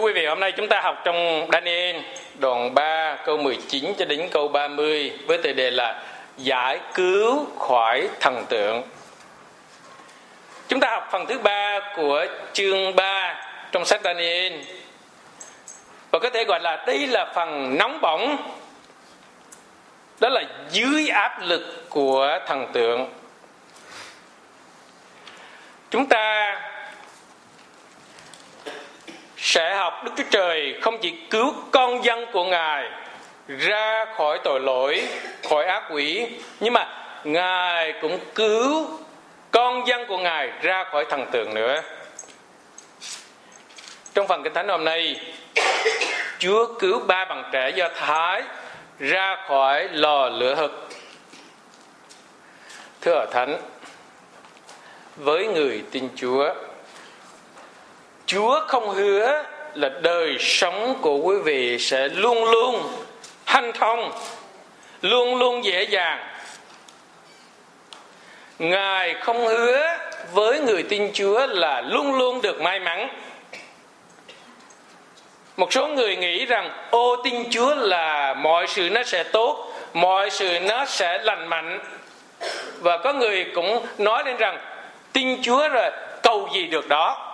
quý vị, hôm nay chúng ta học trong Daniel đoạn 3 câu 19 cho đến câu 30 với tựa đề là giải cứu khỏi thần tượng. Chúng ta học phần thứ 3 của chương 3 trong sách Daniel, và có thể gọi là đây là phần nóng bỏng, đó là dưới áp lực của thần tượng. Chúng ta sẽ học Đức Chúa Trời không chỉ cứu con dân của Ngài ra khỏi tội lỗi, khỏi ác quỷ, nhưng mà Ngài cũng cứu con dân của Ngài ra khỏi thần tượng nữa. Trong phần Kinh Thánh hôm nay, Chúa cứu 3 bạn trẻ Do Thái ra khỏi lò lửa hực. Thưa Hội Thánh, với người tin Chúa, Chúa không hứa là đời sống của quý vị sẽ luôn luôn hanh thông, luôn luôn dễ dàng. Ngài không hứa với người tin Chúa là luôn luôn được may mắn. Một số người nghĩ rằng tin Chúa là mọi sự nó sẽ tốt, mọi sự nó sẽ lành mạnh. Và có người cũng nói lên rằng tin Chúa rồi cầu gì được đó.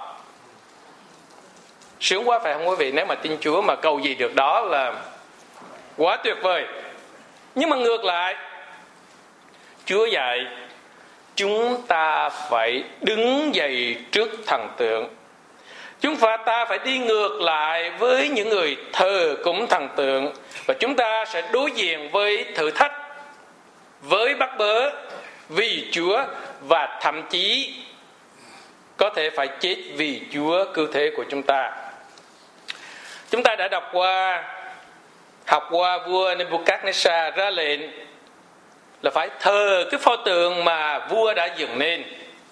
Sướng quá phải không quý vị? Nếu mà tin Chúa mà cầu gì được đó là quá tuyệt vời. Nhưng mà ngược lại, Chúa dạy chúng ta phải đứng dậy trước thần tượng. Chúng ta phải đi ngược lại với những người thờ cúng thần tượng, và chúng ta sẽ đối diện với thử thách, với bắt bớ vì Chúa, và thậm chí có thể phải chết vì Chúa cứu thế của chúng ta. Chúng ta đã học qua vua Nebuchadnezzar ra lệnh là phải thờ cái pho tượng mà vua đã dựng nên.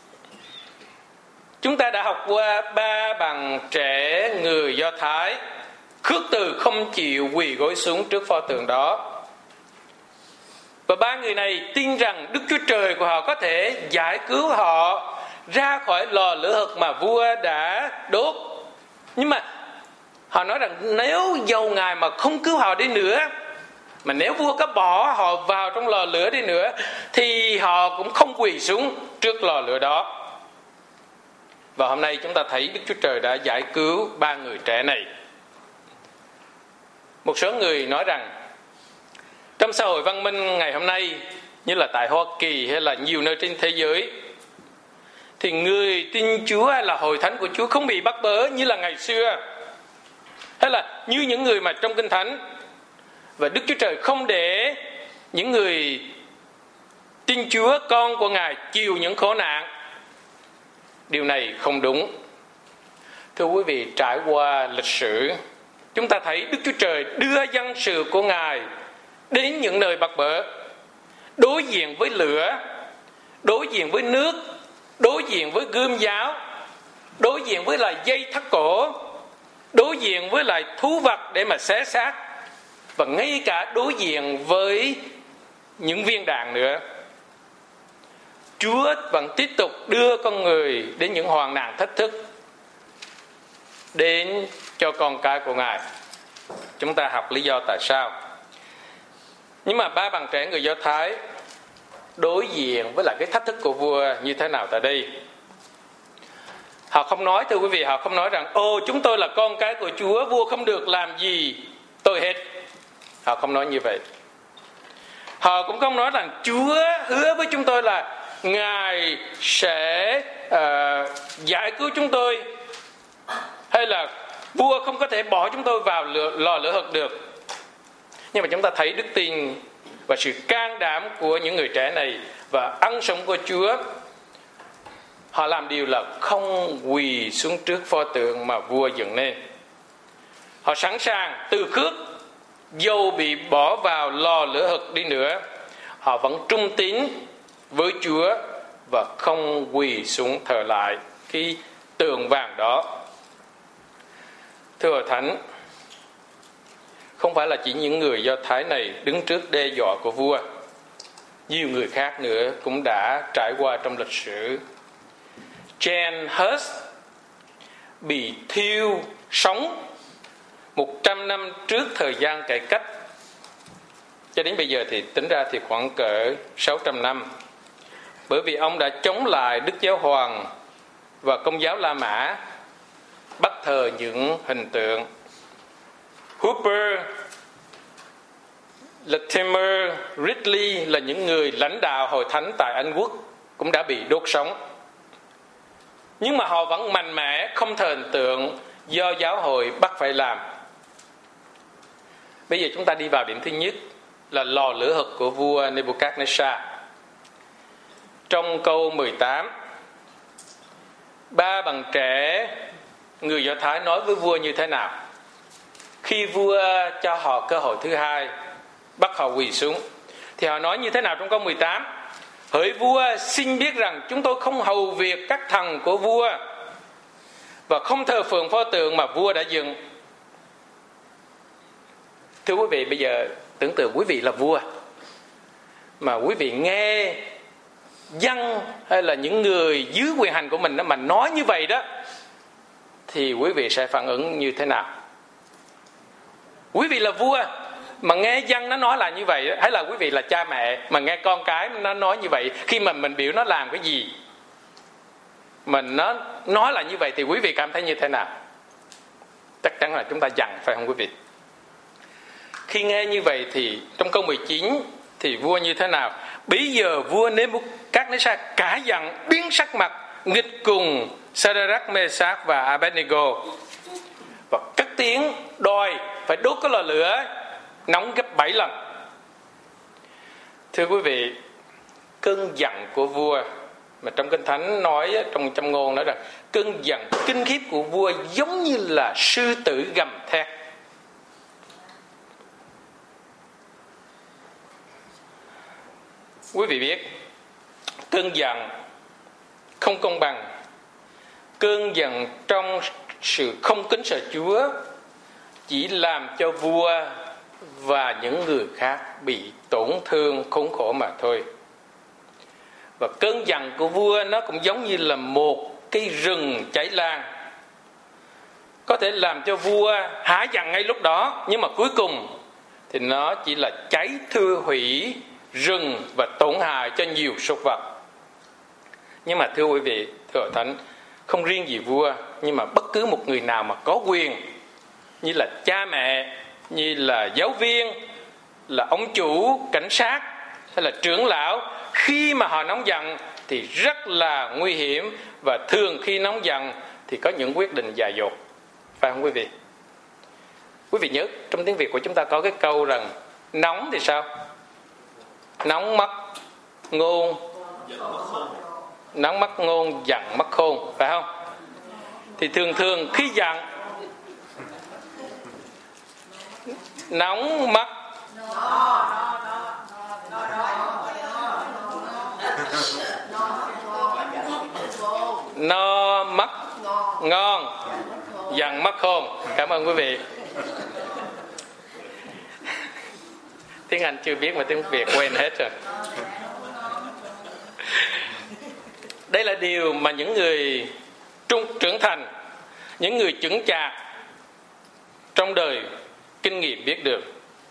Chúng ta đã học qua 3 bạn trẻ người Do Thái khước từ không chịu quỳ gối xuống trước pho tượng đó. Và 3 người này tin rằng Đức Chúa Trời của họ có thể giải cứu họ ra khỏi lò lửa hực mà vua đã đốt. Nhưng mà họ nói rằng nếu dầu Ngài mà không cứu họ đi nữa, mà nếu vua có bỏ họ vào trong lò lửa đi nữa, thì họ cũng không quỳ xuống trước lò lửa đó. Và hôm nay chúng ta thấy Đức Chúa Trời đã giải cứu 3 người trẻ này. Một số người nói rằng trong xã hội văn minh ngày hôm nay, như là tại Hoa Kỳ hay là nhiều nơi trên thế giới, thì người tin Chúa hay là hội thánh của Chúa không bị bắt bớ như là ngày xưa, hay là như những người mà trong Kinh Thánh. Và Đức Chúa Trời không để những người tin Chúa, con của Ngài, chịu những khổ nạn. Điều này không đúng. Thưa quý vị, trải qua lịch sử, chúng ta thấy Đức Chúa Trời đưa dân sự của Ngài đến những nơi bắt bớ, đối diện với lửa, đối diện với nước, đối diện với gươm giáo, đối diện với lại dây thắt cổ, đối diện với lại thú vật để mà xé xác, và ngay cả đối diện với những viên đạn nữa. Chúa vẫn tiếp tục đưa con người đến những hoạn nạn thách thức, đến cho con cái của Ngài. Chúng ta học lý do tại sao. Nhưng mà 3 bạn trẻ người Do Thái đối diện với lại cái thách thức của vua như thế nào tại đây? Họ không nói, thưa quý vị, họ không nói rằng chúng tôi là con cái của Chúa, vua không được làm gì tôi hết. Họ không nói như vậy. Họ cũng không nói rằng Chúa hứa với chúng tôi là Ngài sẽ giải cứu chúng tôi, hay là vua không có thể bỏ chúng tôi vào lò lửa hực được. Nhưng mà chúng ta thấy đức tin và sự can đảm của những người trẻ này và ân sủng của Chúa. Họ làm điều là không quỳ xuống trước pho tượng mà vua dựng nên. Họ sẵn sàng từ khước, dầu bị bỏ vào lò lửa hực đi nữa, họ vẫn trung tín với Chúa và không quỳ xuống thờ lại cái tượng vàng đó. Thưa Hội Thánh, không phải là chỉ những người Do Thái này đứng trước đe dọa của vua. Nhiều người khác nữa cũng đã trải qua trong lịch sử. Jan Hus bị thiêu sống 100 năm trước thời gian cải cách cho đến bây giờ thì tính ra thì khoảng cỡ 600 năm. Bởi vì ông đã chống lại Đức Giáo Hoàng và Công giáo La Mã, bắt thờ những hình tượng. Hooper, Latimer, Ridley là những người lãnh đạo hội thánh tại Anh Quốc cũng đã bị đốt sống. Nhưng mà họ vẫn mạnh mẽ không thờ hình tượng do giáo hội bắt phải làm. Bây giờ chúng ta đi vào điểm thứ nhất là lò lửa hực của vua Nebuchadnezzar. Trong câu 18, ba bằng trẻ người Do Thái nói với vua như thế nào? Khi vua cho họ cơ hội thứ hai, bắt họ quỳ xuống, thì họ nói như thế nào trong câu 18? Hỡi vua, xin biết rằng chúng tôi không hầu việc các thần của vua và không thờ phượng pho tượng mà vua đã dựng. Thưa quý vị, bây giờ tưởng tượng quý vị là vua, mà quý vị nghe dân hay là những người dưới quyền hành của mình đó mà nói như vậy đó, thì quý vị sẽ phản ứng như thế nào? Quý vị là vua mà nghe dân nó nói là như vậy, hay là quý vị là cha mẹ mà nghe con cái nó nói như vậy, khi mà mình biểu nó làm cái gì, mình nó nói là như vậy, thì quý vị cảm thấy như thế nào? Chắc chắn là chúng ta giận, phải không quý vị? Khi nghe như vậy thì trong câu 19 thì vua như thế nào? Bấy giờ vua Nebuchadnezzar cả giận, biến sắc mặt, nghịch cùng Sa-đa-rắc, Mê-sác và A-bét-nê-gô, và cất tiếng đòi phải đốt cái lò lửa nóng gấp 7 lần. Thưa quý vị, cơn giận của vua mà trong Kinh Thánh nói, trong Châm Ngôn nói rằng cơn giận kinh khiếp của vua giống như là sư tử gầm thét. Quý vị biết, cơn giận không công bằng, cơn giận trong sự không kính sợ Chúa chỉ làm cho vua và những người khác bị tổn thương khốn khổ mà thôi. Và cơn giận của vua nó cũng giống như là một cái rừng cháy lan, có thể làm cho vua hả giận ngay lúc đó, nhưng mà cuối cùng thì nó chỉ là cháy thiêu hủy rừng và tổn hại cho nhiều súc vật. Nhưng mà thưa quý vị, thưa hội thánh, không riêng gì vua, nhưng mà bất cứ một người nào mà có quyền, như là cha mẹ, như là giáo viên, là ông chủ, cảnh sát hay là trưởng lão, khi mà họ nóng giận thì rất là nguy hiểm, và thường khi nóng giận thì có những quyết định dại dột, phải không quý vị? Quý vị nhớ trong tiếng Việt của chúng ta có cái câu rằng nóng thì sao? Nóng mất ngôn, nóng mất ngôn, giận mất khôn, phải không? Thì thường khi giận, nóng mất no mất ngon, giận mất khôn. Cảm ơn quý vị. Tiếng Anh chưa biết mà tiếng Việt quên hết rồi. Đây là điều mà những người trưởng thành, những người chững chạc trong đời kinh nghiệm biết được.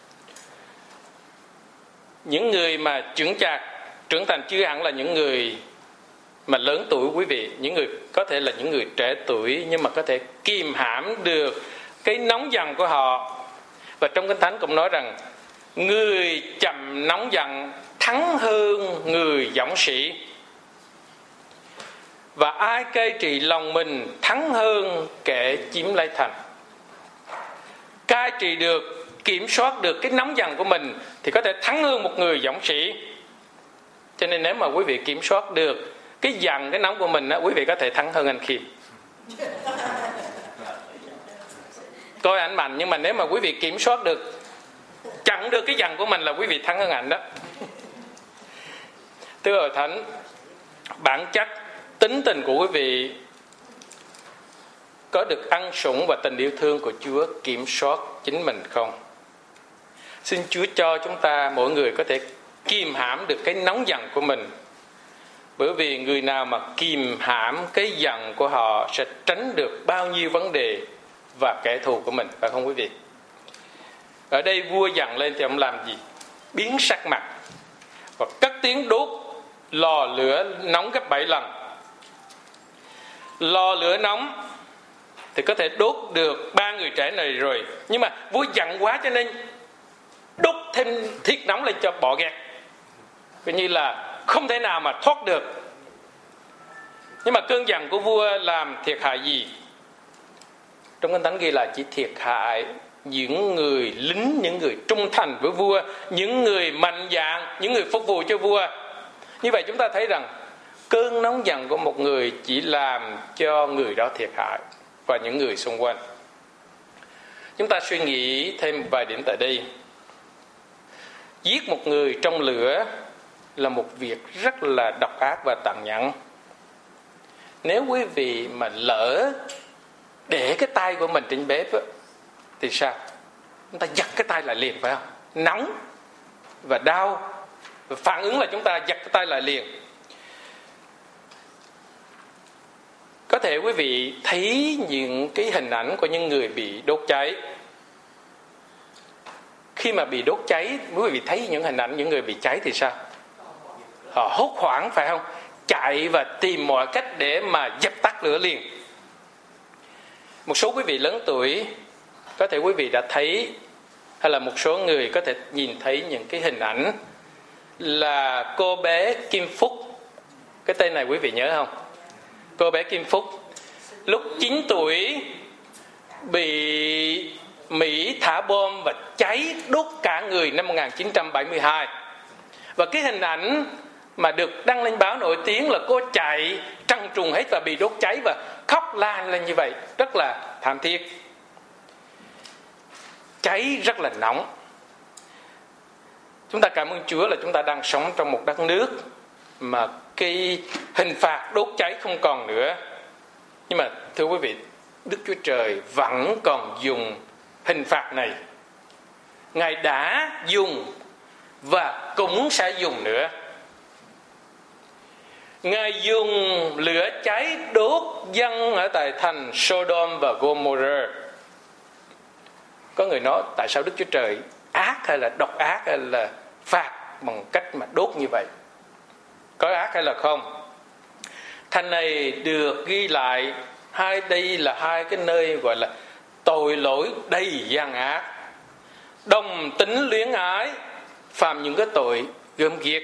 Những người mà chững chạc, trưởng thành chưa hẳn là những người mà lớn tuổi quý vị. Những người có thể là những người trẻ tuổi, nhưng mà có thể kìm hãm được cái nóng giận của họ. Và trong Kinh Thánh cũng nói rằng người chậm nóng giận thắng hơn người dũng sĩ, và ai cai trị lòng mình thắng hơn kẻ chiếm lấy thành. Cai trị được, kiểm soát được cái nóng giận của mình thì có thể thắng hơn một người dũng sĩ. Cho nên nếu mà quý vị kiểm soát được cái giận, cái nóng của mình á, quý vị có thể thắng hơn anh Khiêm. Coi ảnh mạnh, nhưng mà nếu mà quý vị kiểm soát được, chặn được cái giận của mình là quý vị thắng hơn ảnh đó. Thưa hội thánh, bản chất tính tình của quý vị có được ân sủng và tình yêu thương của Chúa kiểm soát chính mình không? Xin Chúa cho chúng ta mỗi người có thể kìm hãm được cái nóng giận của mình. Bởi vì người nào mà kìm hãm cái giận của họ sẽ tránh được bao nhiêu vấn đề và kẻ thù của mình, phải không quý vị? Ở đây vua giận lên thì ông làm gì? Biến sắc mặt và cất tiếng đốt lò lửa nóng gấp 7 lần. Lò lửa nóng thì có thể đốt được 3 người trẻ này rồi, nhưng mà vua giận quá cho nên đốt thêm thiết nóng lên cho bọ ghét, coi như là không thể nào mà thoát được. Nhưng mà cơn giận của vua làm thiệt hại gì? Trong Kinh Thánh ghi là chỉ thiệt hại những người lính, những người trung thành với vua, những người mạnh dạn, những người phục vụ cho vua. Như vậy chúng ta thấy rằng cơn nóng giận của một người chỉ làm cho người đó thiệt hại và những người xung quanh. Chúng ta suy nghĩ thêm vài điểm tại đây. Giết một người trong lửa là một việc rất là độc ác và tàn nhẫn. Nếu quý vị mà lỡ để cái tay của mình trên bếp á, thì sao? Chúng ta giật cái tay lại liền, phải không? Nóng và đau, và phản ứng là chúng ta giật cái tay lại liền. Có thể quý vị thấy những cái hình ảnh của những người bị đốt cháy. Khi mà bị đốt cháy, quý vị thấy những hình ảnh những người bị cháy thì sao? Họ hốt hoảng, phải không? Chạy và tìm mọi cách để mà dập tắt lửa liền. Một số quý vị lớn tuổi, có thể quý vị đã thấy, hay là một số người có thể nhìn thấy những cái hình ảnh là cô bé Kim Phúc. Cái tên này quý vị nhớ không? Cô bé Kim Phúc lúc 9 tuổi bị Mỹ thả bom và cháy đốt cả người năm 1972. Và cái hình ảnh mà được đăng lên báo nổi tiếng là cô chạy trần truồng hết và bị đốt cháy và khóc la lên như vậy, rất là thảm thiết. Cháy rất là nóng. Chúng ta cảm ơn Chúa là chúng ta đang sống trong một đất nước mà cái hình phạt đốt cháy không còn nữa. Nhưng mà thưa quý vị, Đức Chúa Trời vẫn còn dùng hình phạt này. Ngài đã dùng và cũng sẽ dùng nữa. Ngài dùng lửa cháy đốt dân ở tại thành Sodom và Gomorrah. Có người nói tại sao Đức Chúa Trời ác hay là độc ác hay là phạt bằng cách mà đốt như vậy? Có ác hay là không? Thành này được ghi lại, đây là hai cái nơi gọi là tội lỗi đầy gian ác, đồng tính luyến ái, phạm những cái tội gớm ghiếc.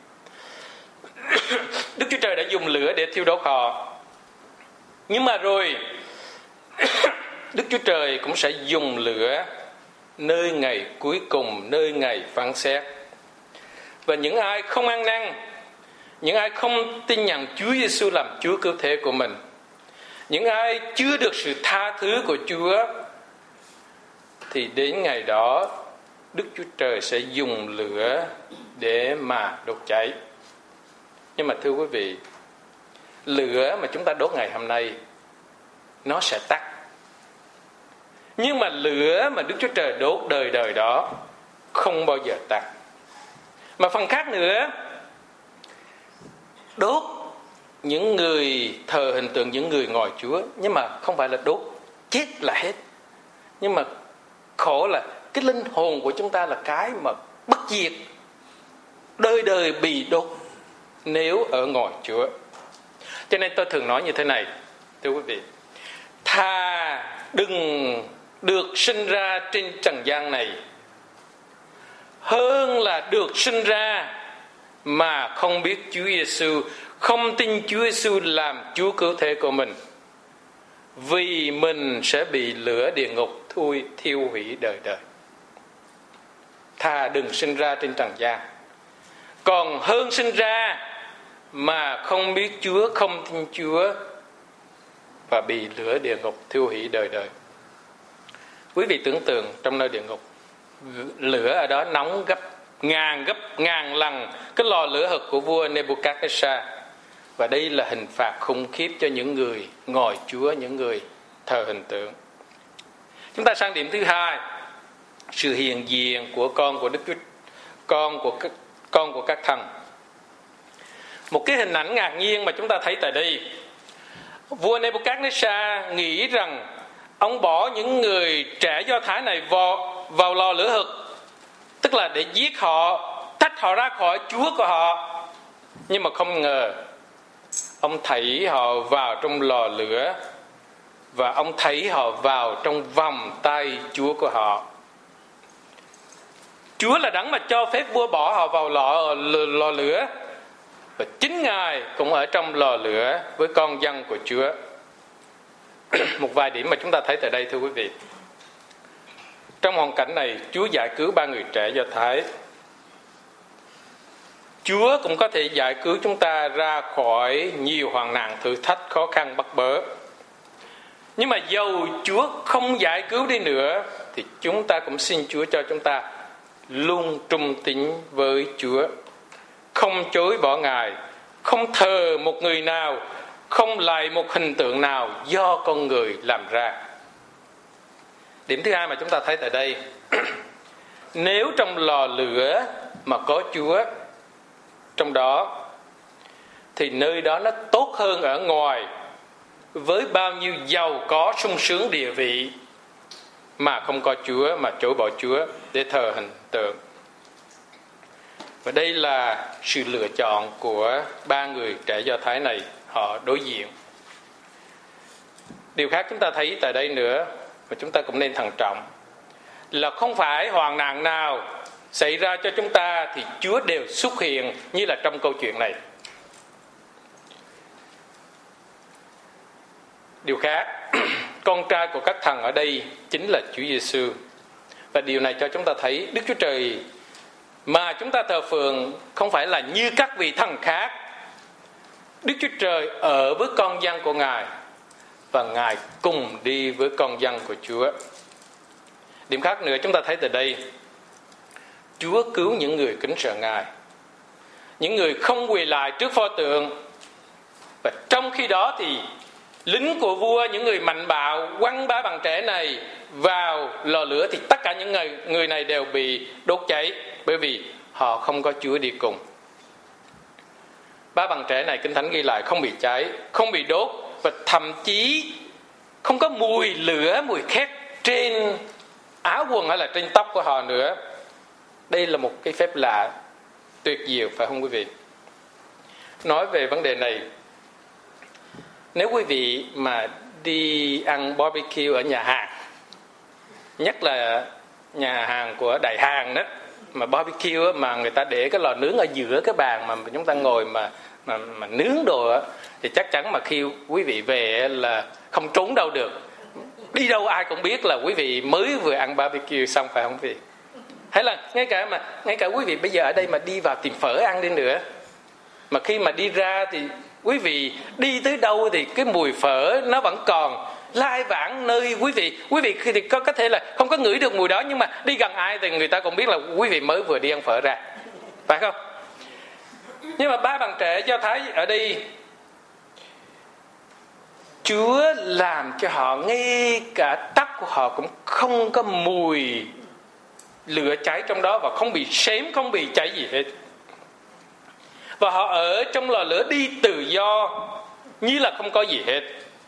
Đức Chúa Trời đã dùng lửa để thiêu đốt họ. Nhưng mà rồi Đức Chúa Trời cũng sẽ dùng lửa nơi ngày cuối cùng, nơi ngày phán xét. Và những ai không ăn năn, những ai không tin nhận Chúa Giêsu làm Chúa cứu thế của mình, những ai chưa được sự tha thứ của Chúa, thì đến ngày đó Đức Chúa Trời sẽ dùng lửa để mà đốt cháy. Nhưng mà thưa quý vị, lửa mà chúng ta đốt ngày hôm nay nó sẽ tắt. Nhưng mà lửa mà Đức Chúa Trời đốt đời đời đó không bao giờ tắt. Mà phần khác nữa, đốt những người thờ hình tượng, những người ngồi Chúa, nhưng mà không phải là đốt chết là hết. Nhưng mà khổ là cái linh hồn của chúng ta là cái mà bất diệt, đời đời bị đốt nếu ở ngồi Chúa. Cho nên tôi thường nói như thế này, thưa quý vị, thà đừng được sinh ra trên trần gian này hơn là được sinh ra mà không biết Chúa Giêsu, không tin Chúa Giêsu làm Chúa cứu thế của mình, vì mình sẽ bị lửa địa ngục thiêu hủy đời đời. Thà đừng sinh ra trên trần gian còn hơn sinh ra mà không biết Chúa, không tin Chúa và bị lửa địa ngục thiêu hủy đời đời. Quý vị tưởng tượng trong nơi địa ngục, lửa ở đó nóng gấp ngàn lần cái lò lửa hực của vua Nebuchadnezzar. Và đây là hình phạt khủng khiếp cho những người ngồi Chúa, những người thờ hình tượng. Chúng ta sang điểm thứ hai, sự hiện diện của con của Đức Chúa, con của các thần. Một cái hình ảnh ngạc nhiên mà chúng ta thấy tại đây. Vua Nebuchadnezzar nghĩ rằng ông bỏ những người trẻ Do Thái này vào lò lửa hực, tức là để giết họ, tách họ ra khỏi Chúa của họ. Nhưng mà không ngờ ông thảy họ vào trong lò lửa, và ông thảy họ vào trong vòng tay Chúa của họ. Chúa là đấng mà cho phép vua bỏ họ vào lò lửa, và chính Ngài cũng ở trong lò lửa với con dân của Chúa. Một vài điểm mà chúng ta thấy tại đây, thưa quý vị. Trong hoàn cảnh này, Chúa giải cứu 3 người trẻ Do Thái. Chúa cũng có thể giải cứu chúng ta ra khỏi nhiều hoạn nạn, thử thách, khó khăn, bắt bớ. Nhưng mà dầu Chúa không giải cứu đi nữa, thì chúng ta cũng xin Chúa cho chúng ta luôn trung tín với Chúa, không chối bỏ Ngài, không thờ một người nào, không lạy một hình tượng nào do con người làm ra. Điểm thứ hai mà chúng ta thấy tại đây, nếu trong lò lửa mà có Chúa trong đó, thì nơi đó nó tốt hơn ở ngoài, với bao nhiêu giàu có sung sướng địa vị mà không có Chúa, mà chối bỏ Chúa để thờ hình tượng. Và đây là sự lựa chọn của 3 người trẻ Do Thái này, họ đối diện. Điều khác chúng ta thấy tại đây nữa, mà chúng ta cũng nên thận trọng, là không phải hoạn nạn nào xảy ra cho chúng ta thì Chúa đều xuất hiện như là trong câu chuyện này. Điều khác, con trai của các thần ở đây chính là Chúa Giêsu. Và điều này cho chúng ta thấy Đức Chúa Trời mà chúng ta thờ phượng không phải là như các vị thần khác. Đức Chúa Trời ở với con dân của Ngài, và Ngài cùng đi với con dân của Chúa. Điểm khác nữa chúng ta thấy từ đây, Chúa cứu những người kính sợ Ngài, những người không quỳ lại trước pho tượng. Và trong khi đó thì lính của vua, những người mạnh bạo, quăng 3 bạn trẻ này vào lò lửa, thì tất cả những người này đều bị đốt cháy, bởi vì họ không có Chúa đi cùng. 3 bạn trẻ này Kinh Thánh ghi lại không bị cháy, không bị đốt, và thậm chí không có mùi lửa, mùi khét trên áo quần hay là trên tóc của họ nữa. Đây là một cái phép lạ tuyệt diệu, phải không quý vị? Nói về vấn đề này, nếu quý vị mà đi ăn barbecue ở nhà hàng, nhất là nhà hàng của Đại Hàn đó, mà barbecue mà người ta để cái lò nướng ở giữa cái bàn mà chúng ta ngồi mà nướng đồ á, thì chắc chắn mà khi quý vị về là không trốn đâu được. Đi đâu ai cũng biết là quý vị mới vừa ăn barbecue xong, phải không quý vị? Hay là ngay cả quý vị bây giờ ở đây mà đi vào tìm phở ăn đi nữa, mà khi mà đi ra thì quý vị đi tới đâu thì cái mùi phở nó vẫn còn lai vãng nơi quý vị thì có thể là không có ngửi được mùi đó, nhưng mà đi gần ai thì người ta cũng biết là quý vị mới vừa đi ăn phở ra, phải không? Nhưng mà 3 bạn trẻ Do Thái ở đây, Chúa làm cho họ ngay cả tóc của họ cũng không có mùi lửa cháy trong đó, và không bị xém, không bị cháy gì hết. Và họ ở trong lò lửa đi tự do như là không có gì hết.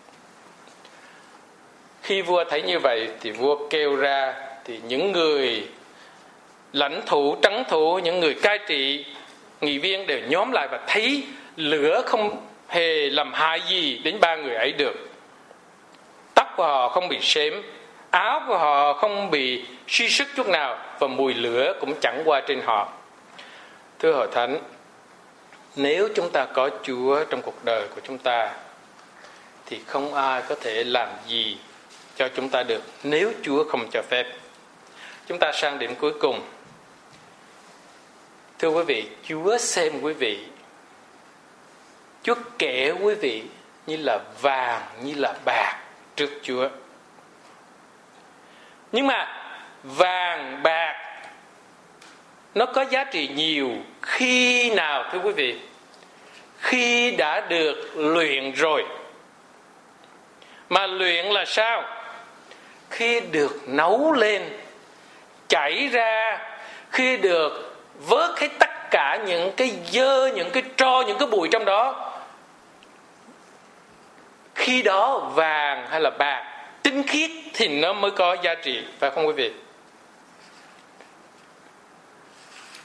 Khi vua thấy như vậy thì vua kêu ra, thì những người lãnh thủ, trấn thủ, những người cai trị, nghị viên đều nhóm lại và thấy lửa không hề làm hại gì đến 3 người ấy được. Tóc của họ không bị xém, áo của họ không bị suy sức chút nào, và mùi lửa cũng chẳng qua trên họ. Thưa Hội Thánh, nếu chúng ta có Chúa trong cuộc đời của chúng ta thì không ai có thể làm gì cho chúng ta được nếu Chúa không cho phép. Chúng ta sang điểm cuối cùng. Thưa quý vị, Chúa xem quý vị, Chúa kể quý vị như là vàng, như là bạc trước Chúa. Nhưng mà vàng, bạc nó có giá trị nhiều khi nào thưa quý vị? Khi đã được luyện rồi. Mà luyện là sao? Khi được nấu lên, chảy ra, khi được vớt hết tất cả những cái dơ, những cái tro, những cái bụi trong đó, khi đó vàng hay là bạc tinh khiết thì nó mới có giá trị, phải không quý vị?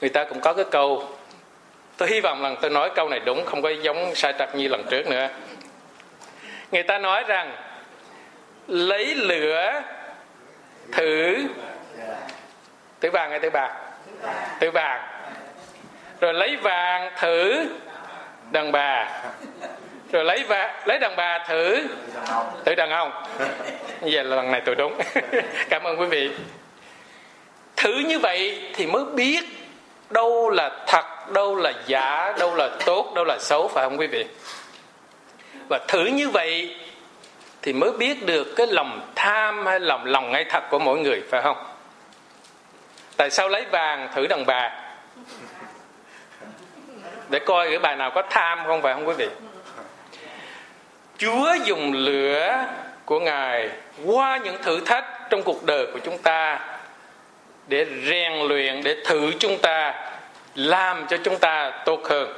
người ta cũng có cái câu, tôi hy vọng là tôi nói câu này đúng, không có giống sai trật như lần trước nữa. Người ta nói rằng lấy lửa thử tử vàng hay tử bạc? Tử vàng. Rồi lấy vàng thử đàn bà. Rồi lấy đàn bà thử đàn ông. Như vậy là lần này tôi đúng. Cảm ơn quý vị. Thử như vậy thì mới biết đâu là thật, đâu là giả, đâu là tốt, đâu là xấu, phải không quý vị? Và thử như vậy thì mới biết được cái lòng tham hay lòng ngay thật của mỗi người, phải không? Tại sao lấy vàng thử đàn bà? Để coi cái bà nào có tham không, phải không quý vị? Chúa dùng lửa của Ngài qua những thử thách trong cuộc đời của chúng ta để rèn luyện, để thử chúng ta, làm cho chúng ta tốt hơn.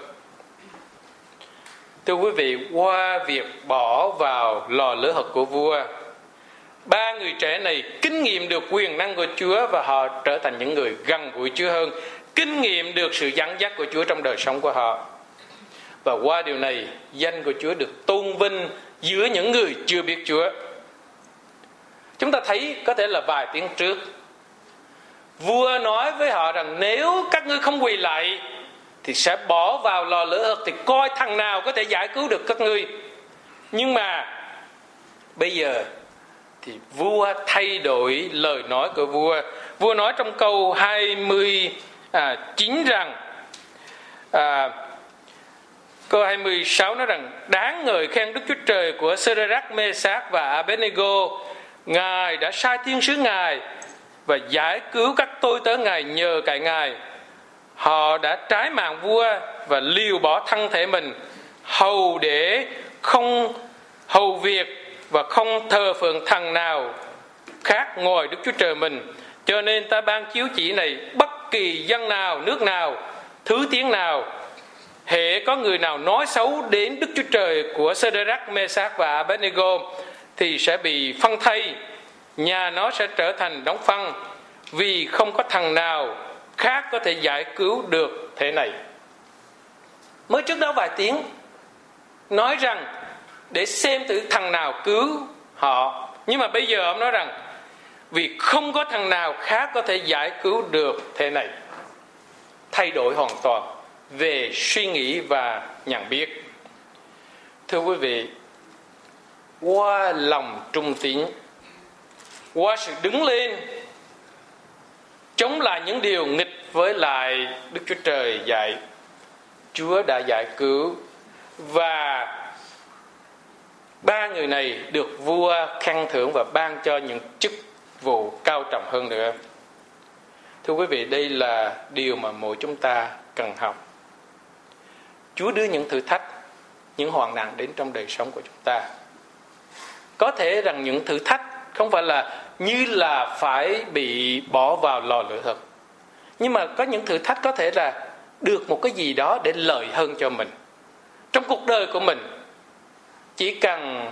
Thưa quý vị, qua việc bỏ vào lò lửa hực của vua, 3 người trẻ này kinh nghiệm được quyền năng của Chúa và họ trở thành những người gần gũi Chúa hơn, kinh nghiệm được sự dẫn dắt của Chúa trong đời sống của họ. Và qua điều này, danh của Chúa được tôn vinh giữa những người chưa biết Chúa. Chúng ta thấy có thể là vài tiếng trước, vua nói với họ rằng nếu các ngươi không quỳ lại thì sẽ bỏ vào lò lửa hực, thì coi thằng nào có thể giải cứu được các ngươi. Nhưng mà bây giờ thì vua thay đổi lời nói của vua. Vua nói trong câu 29 rằng, câu 26 nói rằng: đáng ngợi khen Đức Chúa Trời của Sê-đê-rắc, Mê-sác và A-bê-nê-gô. Ngài đã sai thiên sứ Ngài và giải cứu các tôi tớ Ngài nhờ cậy Ngài. Họ đã trái mạng vua và liều bỏ thân thể mình hầu để không hầu việc và không thờ phượng thần nào khác ngoài Đức Chúa Trời mình. Cho nên ta ban chiếu chỉ này: bất kỳ dân nào, nước nào, thứ tiếng nào, hễ có người nào nói xấu đến Đức Chúa Trời của Sê-đê-rắc, Mê-sác và A-bê-nê-gô thì sẽ bị phân thây, nhà nó sẽ trở thành đống phân, vì không có thằng nào khác có thể giải cứu được thế này. Mới trước đó vài tiếng nói rằng để xem thử thằng nào cứu họ, nhưng mà bây giờ ông nói rằng vì không có thằng nào khác có thể giải cứu được thế này. Thay đổi hoàn toàn về suy nghĩ và nhận biết. Thưa quý vị, qua lòng trung tín, qua sự đứng lên chống lại những điều nghịch với lại Đức Chúa Trời dạy, Chúa đã giải cứu, và 3 người này được vua khen thưởng và ban cho những chức vụ cao trọng hơn nữa. Thưa quý vị, đây là điều mà mỗi chúng ta cần học. Chúa đưa những thử thách, những hoạn nạn đến trong đời sống của chúng ta. Có thể rằng những thử thách không phải là như là phải bị bỏ vào lò lửa hực, nhưng mà có những thử thách có thể là được một cái gì đó để lợi hơn cho mình. Trong cuộc đời của mình chỉ cần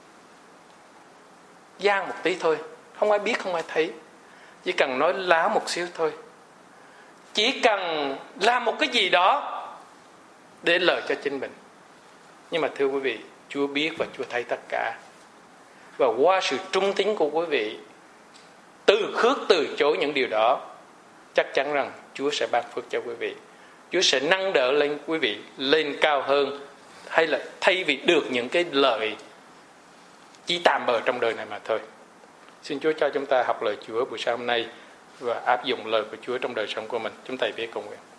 gian một tí thôi, không ai biết, không ai thấy. Chỉ cần nói láo một xíu thôi, chỉ cần làm một cái gì đó để lợi cho chính mình. Nhưng mà thưa quý vị, Chúa biết và Chúa thấy tất cả. Và qua sự trung tín của quý vị, từ chối những điều đó, chắc chắn rằng Chúa sẽ ban phước cho quý vị. Chúa sẽ nâng đỡ lên quý vị lên cao hơn, hay là thay vì được những cái lợi chỉ tạm bợ trong đời này mà thôi. Xin Chúa cho chúng ta học lời Chúa buổi sáng hôm nay và áp dụng lời của Chúa trong đời sống của mình. Chúng ta biết cầu nguyện.